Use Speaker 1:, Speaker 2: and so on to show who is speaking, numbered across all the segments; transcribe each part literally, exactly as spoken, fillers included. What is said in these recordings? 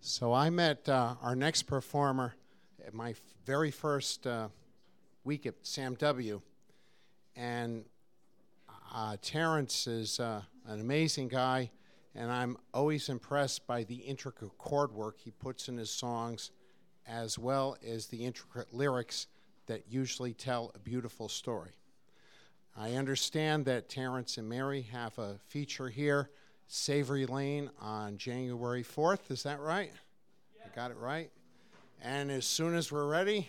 Speaker 1: So I met uh, our next performer at my f- very first uh, week at Sam W. And uh, Terrence is uh, an amazing guy, and I'm always impressed by the intricate chord work he puts in his songs, as well as the intricate lyrics that usually tell a beautiful story. I understand that Terrence and Mary have a feature here, Savory Lane, on January fourth. Is that right? Yeah. I got it right. And as soon as we're ready,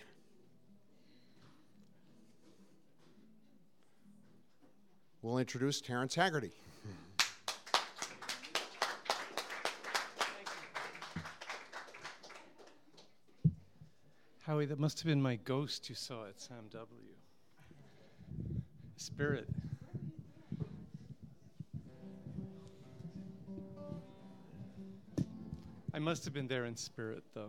Speaker 1: we'll introduce Terrence Haggerty.
Speaker 2: Howie, that must have been my ghost you saw at Sam W. Spirit. I must have been there in spirit, though.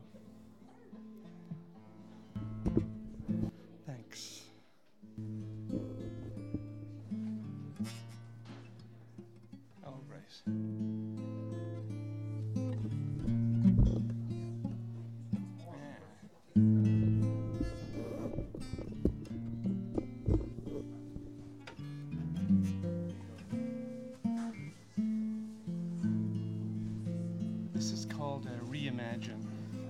Speaker 2: Thanks. All right. This is called uh, Reimagine.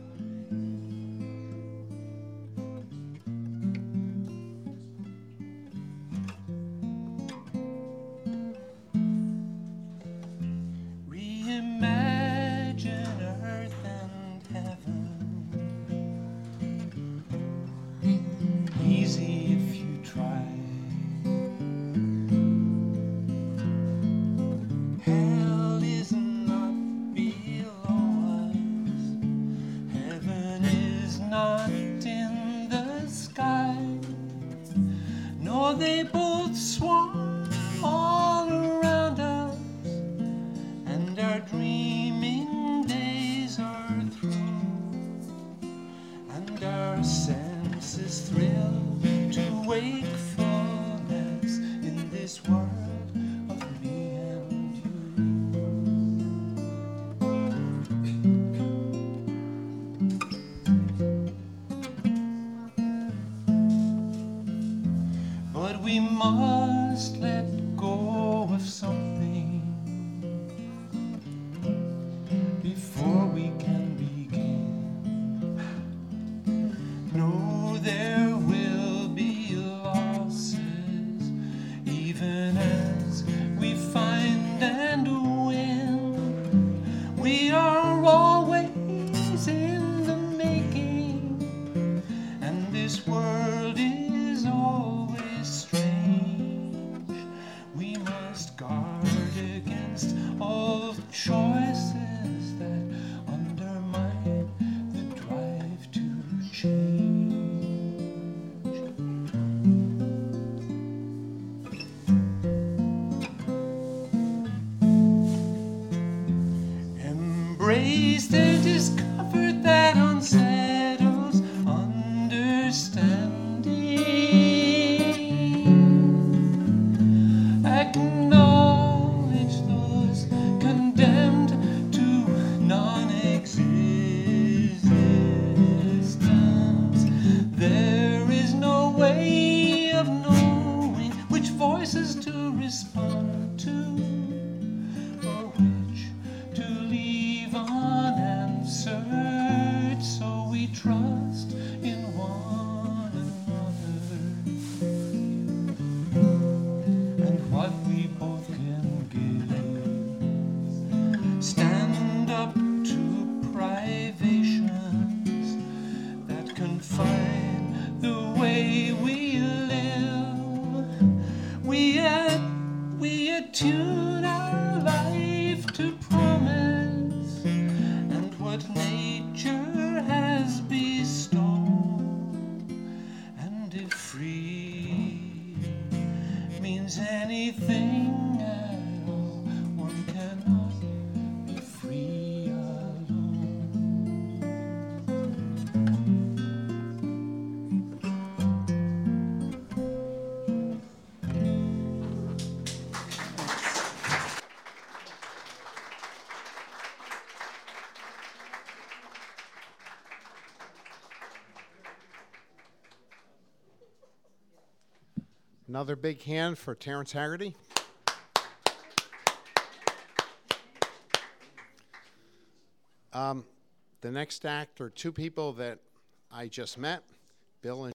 Speaker 2: Reimagine earth and heaven. Easy if you try. Hell is not below us. Heaven is not in the sky. Nor they both swarm all around us. And our dreaming days are through. And our senses thrill to wakefulness in this world of me and you. But we must let go of something before we can begin. No, there will be losses, even as we find and win. We are always in the making, and this world is always strange. We must guard against all choices that undermine the drive to change. Embrace the discomfort that unsettles understanding. Acknowledge those condemned to non-existence. There is no way of knowing which voices to respond to, or which to leave unanswered. So we trust in one another and what we both can give. Stand up to privations that confine the way we live. We at, we attune our life to promise and what nature has bestowed. And if free means anything at all, one cannot be free alone.
Speaker 1: Another big hand for Terrence Haggerty. Um, the next act are two people that I just met, Bill and